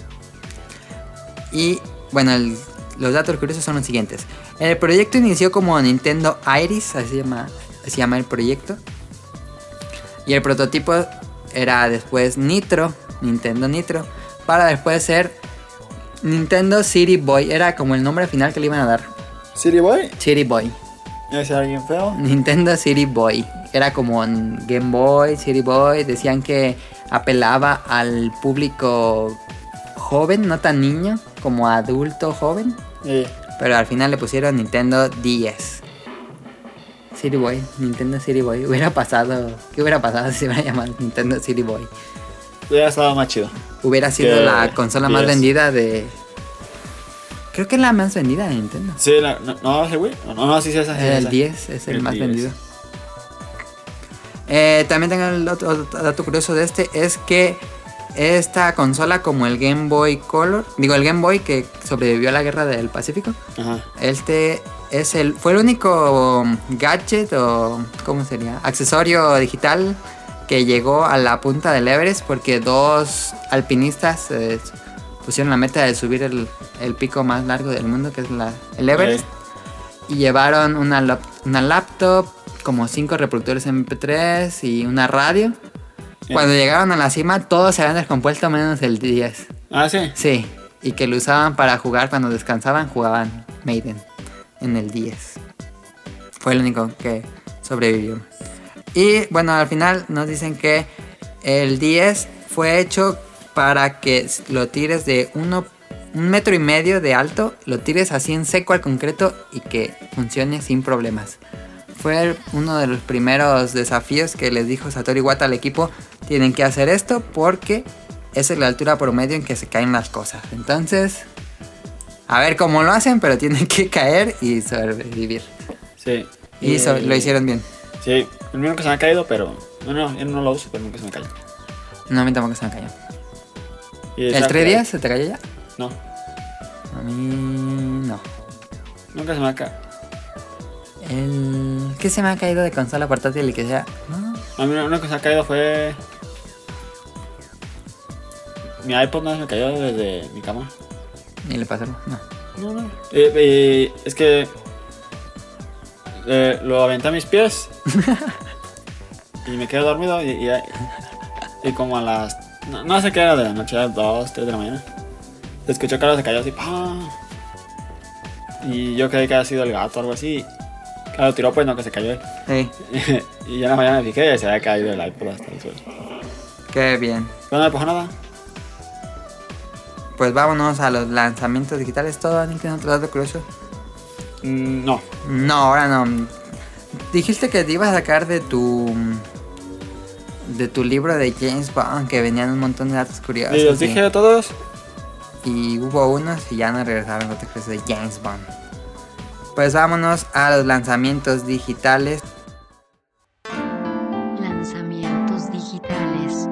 Y bueno, el- los datos curiosos son los siguientes. El proyecto inició como Nintendo Iris, así se llama, así se llama el proyecto. Y el prototipo era después Nitro, Nintendo Nitro, para después ser Nintendo City Boy. Era como el nombre final que le iban a dar. City Boy. City Boy. ¿Es alguien feo? Nintendo City Boy. Era como en Game Boy, City Boy. Decían que apelaba al público joven, no tan niño, como adulto joven. Sí. Pero al final le pusieron Nintendo diez. City Boy, Nintendo City Boy. Hubiera pasado. ¿Qué hubiera pasado si se hubiera llamado Nintendo City Boy? Hubiera estado más chido. Hubiera sido Que la consola más diez. vendida de. Creo que es la más vendida de Nintendo. Sí, la, no, no, ese güey. No, no, sí, sí, esa. sí, El esa. diez es el, El más diez. vendido. Eh, también tengo el otro, otro dato curioso de este. Es que esta consola, como el Game Boy Color, digo el Game Boy que sobrevivió a la guerra del Pacífico, Ajá. este es el fue el único gadget o ¿cómo sería? Accesorio digital que llegó a la punta del Everest, porque dos alpinistas eh, pusieron la meta de subir el, el pico más largo del mundo, que es la, el Everest. Y llevaron una, lap- una laptop, como cinco reproductores eme pe tres y una radio. Cuando llegaron a la cima, todos se habían descompuesto menos el diez. Ah, sí. Sí, y que lo usaban para jugar cuando descansaban, jugaban Maiden en el diez. Fue el único que sobrevivió. Y bueno, al final nos dicen que el diez fue hecho para que lo tires de uno, un metro y medio de alto, lo tires así en seco al concreto y que funcione sin problemas. Fue uno de los primeros desafíos que les dijo Satoru Iwata al equipo: tienen que hacer esto porque esa es la altura promedio en que se caen las cosas. Entonces, a ver cómo lo hacen, pero tienen que caer y sobrevivir. Sí. Y so- lo hicieron bien. Sí, el mío que se me ha caído, pero. No, no, yo no lo uso, pero nunca se me cayó. No, a mí tampoco se me cayó. Y ¿El ¿sabes tres qué? días se te cayó ya? No, A mí no. nunca se me ha caído. El... ¿Qué se me ha caído de consola portátil y que sea? No. A mí lo único que se me ha caído fue. Mi iPod no se me cayó desde mi cama. Ni le pasó. No. No, no. Eh, eh, es que. eh, lo aventé a mis pies. Y me quedé dormido. Y, y, y como a las. No, no sé qué era de la noche, era dos, tres de la mañana. Se escuchó que algo se cayó así. ¡Pah! Y yo creí que había sido el gato o algo así. Claro, tiró, pues no, que se cayó él. Sí. Y ya en la mañana me fijé y se había caído el iPod hasta el suelo. Qué bien. Pero no me pasó nada. Pues vámonos a los lanzamientos digitales. ¿Todo, Dani? ¿Tienes otro dato curioso? Mm, no. No, ahora no. Dijiste que te ibas a sacar de tu... de tu libro de James Bond, que venían un montón de datos curiosos. Y los y- dije a todos. Y hubo unos y ya no regresaron los datos curiosos de James Bond. Pues vámonos a los lanzamientos digitales. Lanzamientos digitales.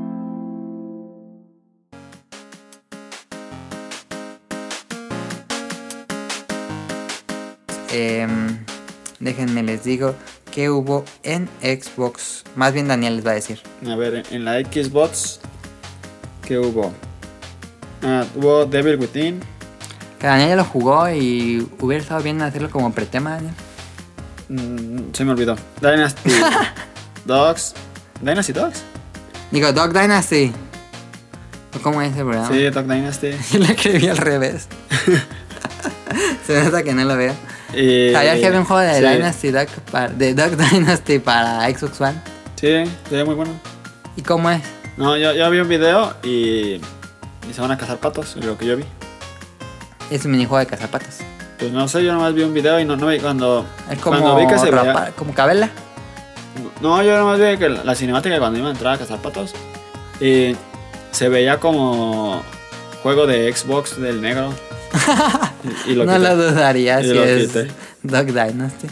Eh, déjenme les digo que hubo en Xbox. Más bien Daniel les va a decir. A ver, en la Xbox, ¿qué hubo? Ah, hubo Devil Within. Que Daniel ya lo jugó y hubiera estado bien hacerlo como pretema, Daniel. Mm, se me olvidó. Dynasty Dogs. ¿Dynasty Dogs? Digo, Dog Dynasty. ¿O ¿Cómo es ese programa? Sí, Dog Dynasty. Yo lo escribí al revés. Se nota que no lo veo. Y, ¿Sabías que había un juego de sí, Dynasty Duck para, de Duck Dynasty para Xbox One? Sí, se ve muy bueno. ¿Y cómo es? No, yo, yo vi un video y, y se van a cazar patos, lo que yo vi. Es un minijuego de cazapatos. Pues no sé, yo nomás vi un video y no, no vi cuando... Es como, cuando vi que se rapa- veía... como Cabela. No, yo nomás vi que la, la cinemática cuando iba a entrar a cazar patos y se veía como juego de Xbox del negro. y, y lo No quité. lo dudaría Y si lo es quité. Dog Dynasty.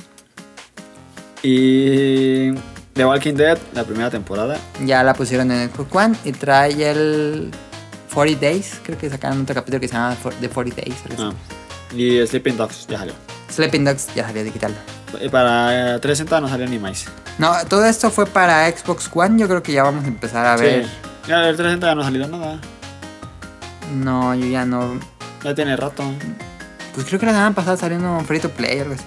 Y The Walking Dead, la primera temporada. Ya la pusieron en Xbox One y trae el cuarenta Days. Creo que sacaron otro capítulo que se llama The cuarenta Days. algo así. Ah. Y Sleeping Dogs ya salió. Sleeping Dogs ya salió digital. Y para eh, trescientos sesenta no salió ni más. No, todo esto fue para Xbox One. Yo creo que ya vamos a empezar a ver. Sí. Ya el trescientos sesenta ya no ha salido nada. No, yo ya no. Ya tiene rato. Pues creo que la semana pasada salió un free to play o algo así.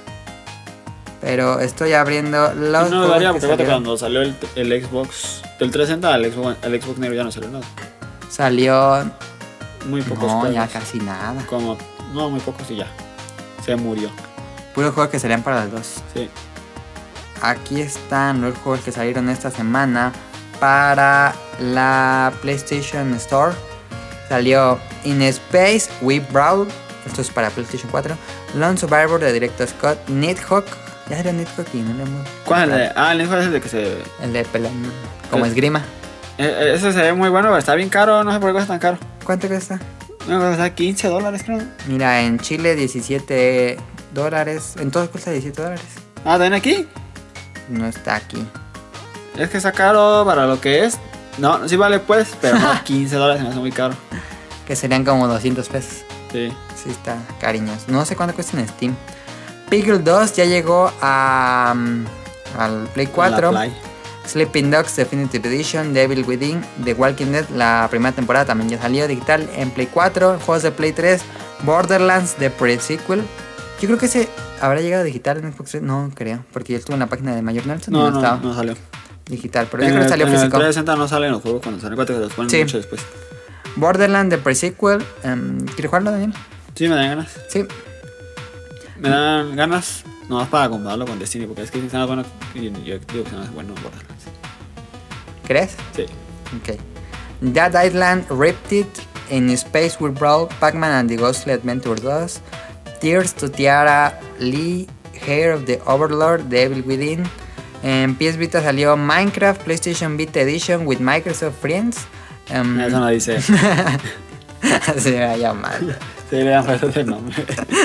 Pero estoy abriendo los. No me juegos daría que porque fíjate salieron. cuando salió el, el Xbox del trescientos sesenta al Xbox, al Xbox negro ya no salió nada. Salió. Muy pocos No, juegos. ya casi nada. Como, no, muy pocos y ya. Se murió. Puros juegos que salían para las dos. Sí. Aquí están los juegos que salieron esta semana para la PlayStation Store. Salió In Space, We Brawl. Esto es para PlayStation cuatro. Lone Survivor de Director Scott. Nidhogg. Ya salió Nidhogg y no le hemos... ¿Cuál es el de? Ah, el Nidhogg es el de que se... El de pelea. Como Eh. esgrima. Eh, ese se ve muy bueno, pero está bien caro. No sé por qué cuesta tan caro. ¿Cuánto cuesta? No, cuesta quince dólares creo. Mira, en Chile diecisiete dólares. En todos cuesta diecisiete dólares. Ah, ¿también aquí? No está aquí. Es que está caro para lo que es. No, sí vale pues, pero no, quince dólares me hace muy caro. Que serían como doscientos pesos. Sí. Sí, está cariños. No sé cuánto cuesta en Steam. Piggle dos ya llegó a, um, al Play cuatro. La Play. Sleeping Dogs Definitive Edition, Devil Within, The Walking Dead, la primera temporada también ya salió digital en Play cuatro. Juegos de Play tres, Borderlands, The Pre-Sequel. Yo creo que ese habrá llegado digital en Xbox tres. No creo, porque yo estuve en la página de Mayor Nelson y No, no, no, estaba no salió. digital. Pero yo En creo que el, salió en el físico. trescientos sesenta no salen los juegos cuando salen. Cuatro que los ponen Sí. mucho después. Borderlands, The Pre-Sequel. Um, ¿Quieres jugarlo, Daniel? Sí, me dan ganas. Sí. Me dan ganas. No más para compararlo con Destiny, porque es que si se bueno. Y yo digo que se más bueno Borderlands. ¿Crees? Sí. Ok. Dead Island, Riptide, In Space with Brawl, Pac-Man and the Ghostly Adventure dos, Tears to Tiara, Lee, Hair of the Overlord, Devil Within. En P S Vita salió Minecraft, PlayStation Vita Edition with Microsoft Friends. Um, Eso no dice. se va a llamar. Se le dan falta de nombre.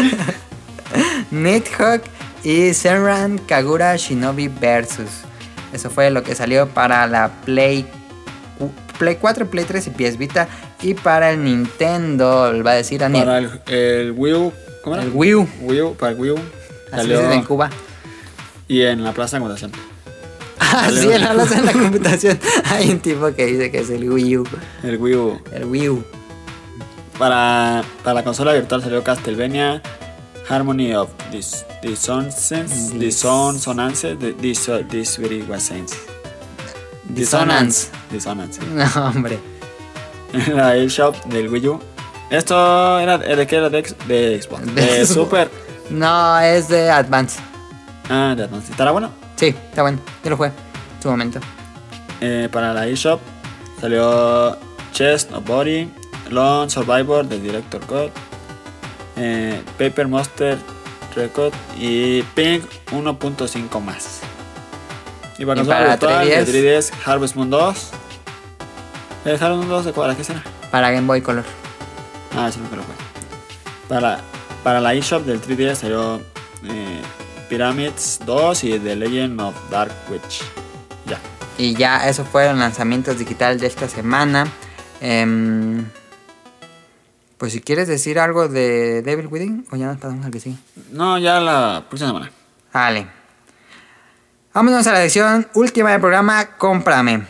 Nidhogg y Senran Kagura Shinobi Versus. Eso fue lo que salió para la Play, Play cuatro, Play tres y P S Vita. Y para el Nintendo, va a decir Daniel. Para el, el Wii U. ¿Cómo era? El Wii U. Wii U, para el Wii U. Así Salió es en Cuba. y en la plaza de computación. Ah, sí, en la plaza de la computación hay un tipo que dice que es el Wii U. El Wii U. El Wii U. Para, para la consola virtual salió Castlevania, Harmony of Dis, Dissonance, Dis- Dissonance, Dis, Dis, Dissonance. Dissonance. Dissonance. No, hombre. La eShop del Wii U. Esto era de qué era de, X- de Xbox. De De, Xbox. Super. No, es de Advance. Ah, de Advance. ¿Estará bueno? Sí, está bueno. Yo lo jugué. En su momento. Eh, para la eShop salió Chest of Body, Lone Survivor del Director Cut, eh, Paper Monster Record y Pink uno punto cinco más. Y para Y consola para virtual de tres D S. tres D S Harvest Moon dos. ¿El Harvest Moon dos de cuál? ¿Qué será? Para Game Boy Color. Ah, eso no me lo juego. Para, para la eShop del tres D S salió eh, Pyramids dos y The Legend of Dark Witch. Ya. Y ya, esos fueron lanzamientos digitales de esta semana. Em, pues si quieres decir algo de Devil Within, o ya nos pasamos al que sigue. No, ya la próxima semana. Vale. Vámonos a la sección última del programa, Cómprame.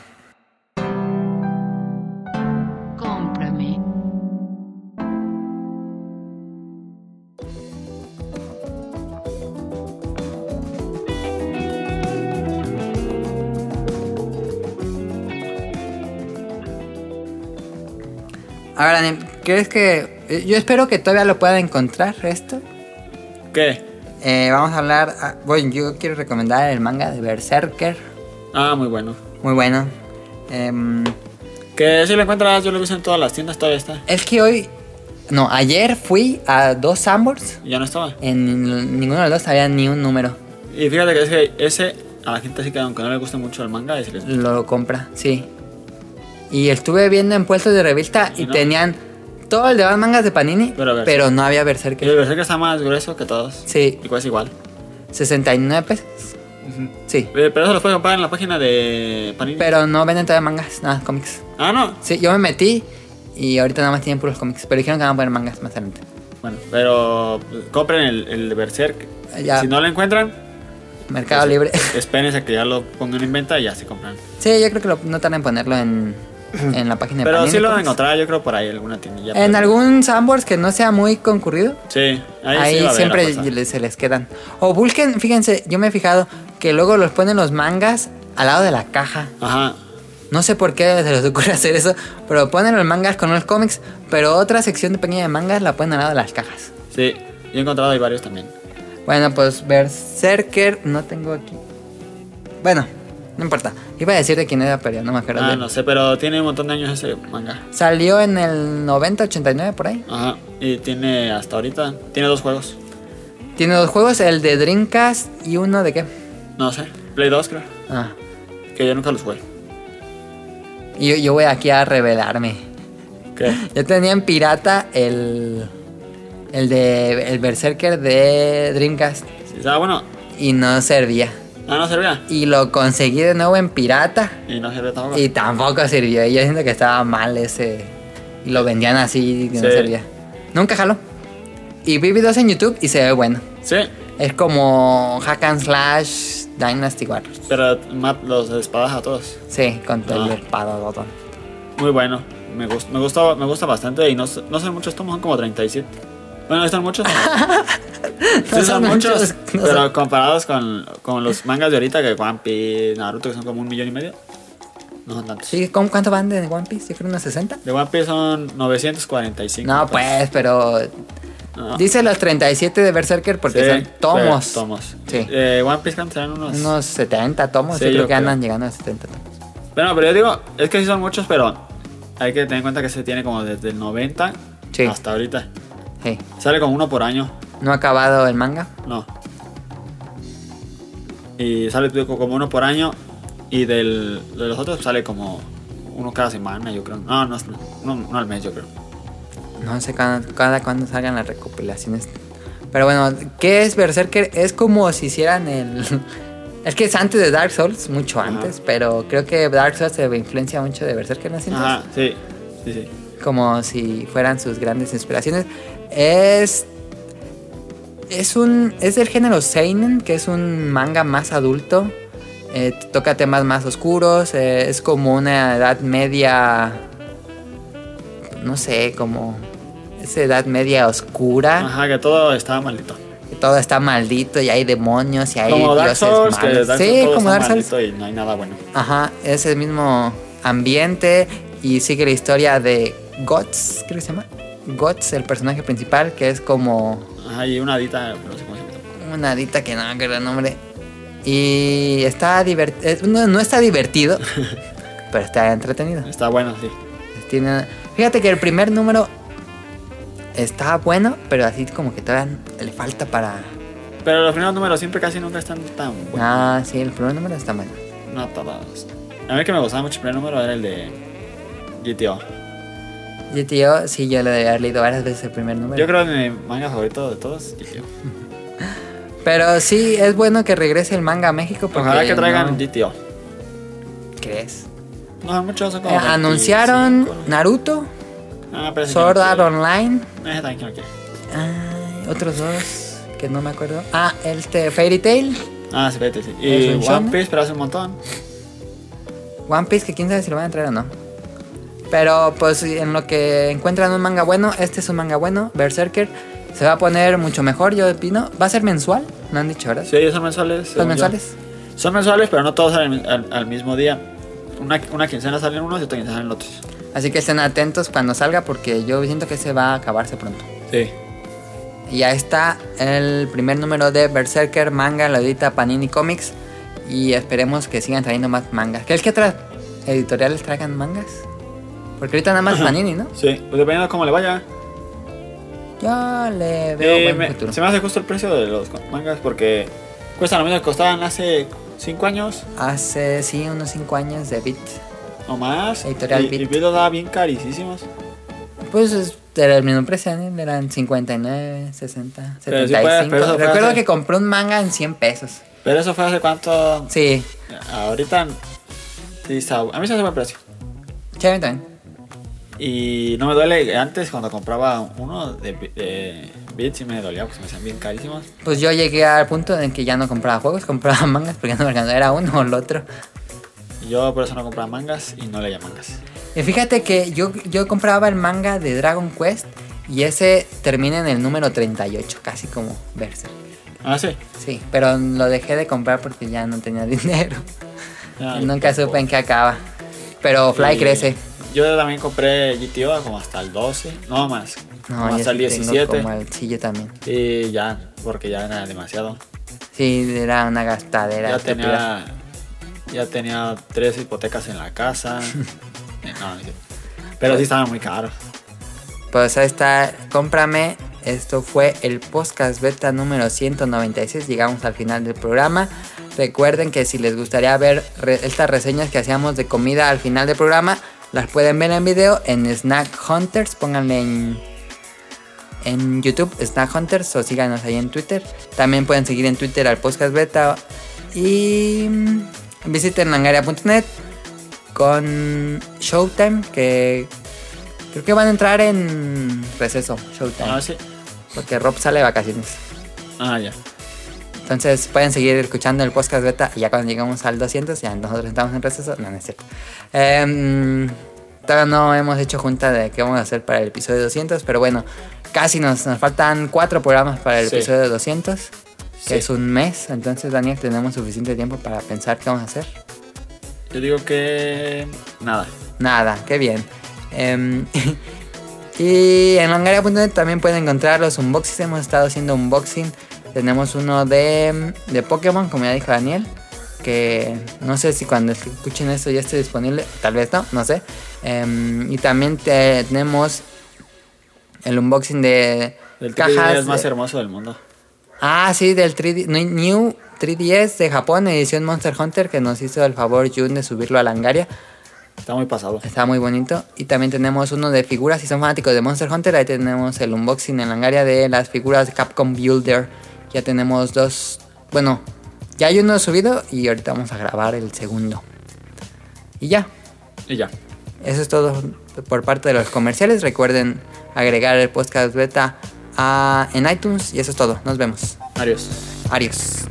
Cómprame. Ahora, Daniel, ¿crees que...? eh, Yo espero que todavía lo pueda encontrar esto. ¿Qué? Eh, vamos a hablar... ah, bueno, yo quiero recomendar el manga de Berserker. Ah, muy bueno. Muy bueno. Em, Que si lo encuentras, yo lo he visto en todas las tiendas, todavía está. es que hoy... No, ayer fui a dos Sanborns. Y ya no estaba. En ninguno de los dos había ni un número. Y fíjate que es que ese, a la gente sí que aunque no le guste mucho el manga, ese les gusta. Lo compra, sí. Y estuve viendo en puestos de revista y ¿Y no? tenían todo el de más mangas de Panini, Pero pero, Berserker. no había Y el Berserker. Berserker está más grueso que todos. Sí, Y cuesta igual. sesenta y nueve pesos. Sí, Eh, Pero eso lo puedes comprar en la página de Panini. pero no venden todavía mangas, nada, cómics. Ah, no. Sí, yo me metí y ahorita nada más tienen puros cómics, pero dijeron que van a poner mangas más adelante. Bueno, pero pues, compren el, el Berserk. Ya. Si no lo encuentran, Mercado pues, Libre. espérense a que ya lo pongan en venta y ya se compran. Sí, yo creo que lo, no tardan en ponerlo en, en la página de Pero Panini sí lo van a Comics. encontrar, yo creo, por ahí alguna tiendilla. En pero- algún Sanborns que no sea muy concurrido. Sí, ahí, Ahí, sí va a haber a siempre fuerza. le- se les quedan. O busquen, fíjense, yo me he fijado que luego los ponen los mangas al lado de la caja. Ajá. No sé por qué se les ocurre hacer eso, pero ponen los mangas con los cómics, pero otra sección de pequeña de mangas la ponen al lado de las cajas. Sí, yo he encontrado ahí varios también. Bueno, pues Berserker no tengo aquí. Bueno, no importa. Iba a decir de quién era, pero no me acuerdo. Ah, de- no sé, pero tiene un montón de años ese manga. Salió en el noventa, ochenta y nueve por ahí. Ajá. Y tiene hasta ahorita, tiene dos juegos. Tiene dos juegos, el de Dreamcast y uno de qué. No sé, Play dos creo. Ah, Que yo nunca los jugué. y yo, yo voy aquí a revelarme. ¿Qué? Yo tenía en pirata el. El de. El Berserker de Dreamcast. Sí, estaba bueno. Y no servía. Ah, no servía. Y lo conseguí de nuevo en pirata. Y no servía tampoco. Y tampoco sirvió. Y yo siento que estaba mal ese. Y lo vendían así y no Sí. servía. Nunca jaló. Y vi videos en YouTube y se ve bueno. Sí, Es como Hack and Slash Dynasty Warriors. pero mat los espadas a todos. Sí, con todo el Ah. espadotón. Muy bueno. Me gusta, me gusta, me gusta bastante. Y no, s- no son muchos tomos, son como treinta y siete. Bueno, están muchos. Sí, No son, son muchos. muchos, no pero son- comparados con, con los mangas de ahorita, que One Piece, Naruto, que son como un millón y medio. No son tantos. Sí, ¿cómo- ¿cuánto van de One Piece? Yo creo unos sesenta. De One Piece son novecientos cuarenta y cinco. No, pues, pero. No. Dice los treinta y siete de Berserker porque Sí, son tomos. sí, tomos. Sí. Eh, One Piece, ¿cuántos serán? Unos. Unos setenta tomos. Sí, yo creo yo que andan creo. llegando a setenta tomos. Bueno, pero yo digo, es que sí son muchos, pero hay que tener en cuenta que se tiene como desde el noventa Sí. hasta ahorita. Sí. Sale como uno por año. No ha acabado el manga. No. Y sale digo, como uno por año. Y del, de los otros sale como uno cada semana, yo creo. No, no, no, uno, uno al mes, yo creo. No sé cada, cada cuándo salgan las recopilaciones. Pero bueno, ¿qué es Berserker? Es como si hicieran el. Es que es antes de Dark Souls, mucho Ajá. antes. Pero creo que Dark Souls se influencia mucho de Berserker, ¿no sientes? Ajá, sí, sí, sí. Como si fueran sus grandes inspiraciones. Es. Es un. Es del género Seinen, que es un manga más adulto. Eh, toca temas más oscuros. eh, es como una edad media. No sé, como. Esa edad media oscura. Ajá, que todo estaba maldito. Que todo está maldito y hay demonios y hay Como Dark dioses Souls, que malos. Dark Sí, Souls todo como está Dark Souls. maldito y no hay nada bueno. Ajá, es el mismo ambiente y sigue la historia de Guts, creo que se llama. Guts, el personaje principal, que es como Ajá, y una hadita, no sé cómo se llama. una hadita que no me acuerdo el nombre. Y está divertido. No, no está divertido, pero está entretenido. Está bueno, sí. Tiene... Fíjate que el primer número está bueno, pero así como que todavía le falta para. Pero los primeros números siempre casi nunca están tan buenos. Ah, sí, el primer número está bueno. No todos. A mí el que me gustaba mucho el primer número era el de G T O. Yo, tío, sí, yo lo debí haber leído varias veces el primer número. Yo creo que mi manga favorito de todos, G T O. Pero sí, es bueno que regrese el manga a México porque Ojalá que traigan no- G T O. ¿Crees? No, muchos son Eh, como anunciaron veinticinco. Naruto, Ah, pero ese Sword que no Art quiero. Online, Ese también que no quiero. ay, otros dos que no me acuerdo. Ah, este Fairy Tail, Ah, sí, vete, sí. ¿Es Y un One shonen? Piece, pero hace un montón. One Piece, que quién sabe si lo van a traer o no. Pero pues en lo que encuentran un manga bueno, este es un manga bueno, Berserker. Se va a poner mucho mejor, yo opino. ¿Va a ser mensual? No han dicho, ¿verdad? Sí, ellos son mensuales. según ¿Los yo. mensuales? Son mensuales, pero no todos salen al, al mismo día. Una, una quincena salen unos y otra quincena salen otros. Así que estén atentos cuando salga porque yo siento que se va a acabarse pronto. Sí. Y ya está el primer número de Berserker manga, lo edita Panini Comics. Y esperemos que sigan trayendo más mangas. ¿Qué es que tra- editoriales traigan mangas? Porque ahorita nada más Panini, ¿no? Sí, pues dependiendo de cómo le vaya. Yo le veo Eh, buen me- futuro. se me hace justo el precio de los mangas porque cuestan lo mismo que costaban hace cinco años Hace, sí, unos cinco años de Beat. o más. Editorial y, Beat. y Beat los daba bien carísimos. Pues es- era el mismo precio, ¿no? Eran cincuenta y nueve, sesenta, Pero sí setenta y puede- cinco. pero eso fue Recuerdo hace- que compré un manga en cien pesos. Pero eso fue hace cuánto. Sí, Ahorita sí está, a mí se hace buen precio. sí, a mí también. Y no me duele. Antes cuando compraba uno de, de Beat sí me dolía porque se me hacían bien carísimos. Pues yo llegué al punto en que ya no compraba juegos, compraba mangas porque no me alcanzaba, era uno o el otro. Y yo por eso no compraba mangas y no leía mangas. Y fíjate que yo, yo compraba el manga de Dragon Quest y ese termina en el número treinta y ocho, casi como Berserk. Ah, sí. Sí, pero lo dejé de comprar porque ya no tenía dinero. Ah, Y nunca tampoco. supe en qué acaba. Pero Fly Y crece. Yo también compré G T O como hasta el doce, no más, No, como yo hasta el sí tengo diecisiete. como el- sí, yo también. Y ya, porque ya era demasiado. Sí, era una gastadera. Ya estúpida. tenía, ya tenía tres hipotecas en la casa. Eh, no, no sé. Pero sí estaban muy caros. Pues ahí está, cómprame. Esto fue el podcast beta número ciento noventa y seis. Llegamos al final del programa. Recuerden que si les gustaría ver re- estas reseñas que hacíamos de comida al final del programa, las pueden ver en video en Snack Hunters. Pónganle en, en YouTube Snack Hunters o síganos ahí en Twitter. También pueden seguir en Twitter al podcast beta. Y mm, visiten langaria punto net con Showtime, que creo que van a entrar en receso. Showtime. Ah, sí. Porque Rob sale de vacaciones. Ah, ya. Entonces pueden seguir escuchando el podcast beta y ya cuando llegamos al doscientos ya nosotros estamos en receso. No, no es cierto. Em, todavía no hemos hecho junta de qué vamos a hacer para el episodio doscientos, pero bueno, casi nos, nos faltan cuatro programas para el Sí. episodio doscientos, que Sí. es un mes. Entonces, Daniel, tenemos suficiente tiempo para pensar qué vamos a hacer. Yo digo que nada. Nada, qué bien. Em, y en langaria punto net también pueden encontrar los unboxings. Hemos estado haciendo unboxing. Tenemos uno de, de Pokémon, como ya dijo Daniel. Que no sé si cuando escuchen esto ya esté disponible. Tal vez no, no sé. Em, y también te- tenemos el unboxing de El cajas. tres D es más de- hermoso del mundo. Ah, sí, del tres D, New tres D S de Japón, edición Monster Hunter, que nos hizo el favor Jun de subirlo a Langaria. Está muy pasado. Está muy bonito. Y también tenemos uno de figuras. Si son fanáticos de Monster Hunter, ahí tenemos el unboxing en Langaria de las figuras de Capcom Builder. Ya tenemos dos. Bueno, ya hay uno subido y ahorita vamos a grabar el segundo. Y ya. Y ya. Eso es todo por parte de los comerciales. Recuerden agregar el podcast beta a, en iTunes. Y eso es todo. Nos vemos. Adiós. Adiós.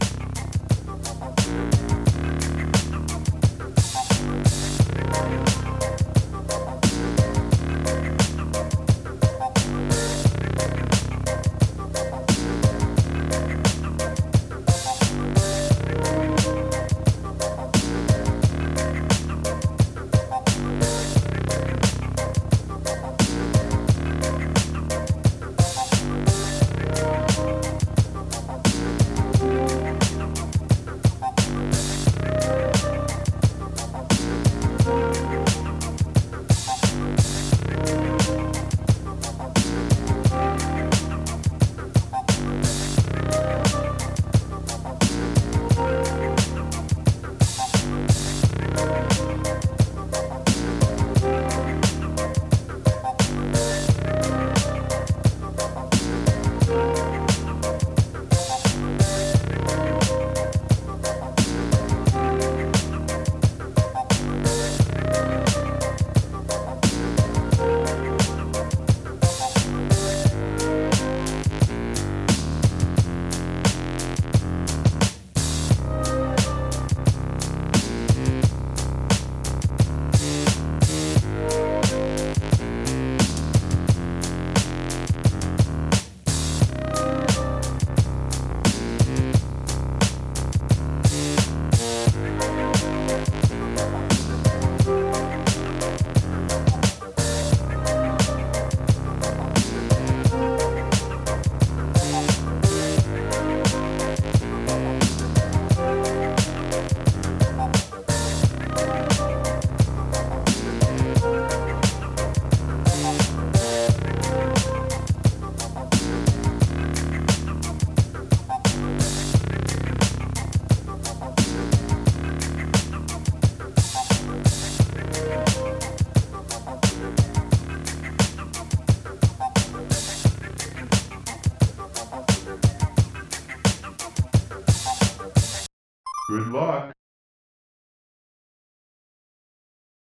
Good luck.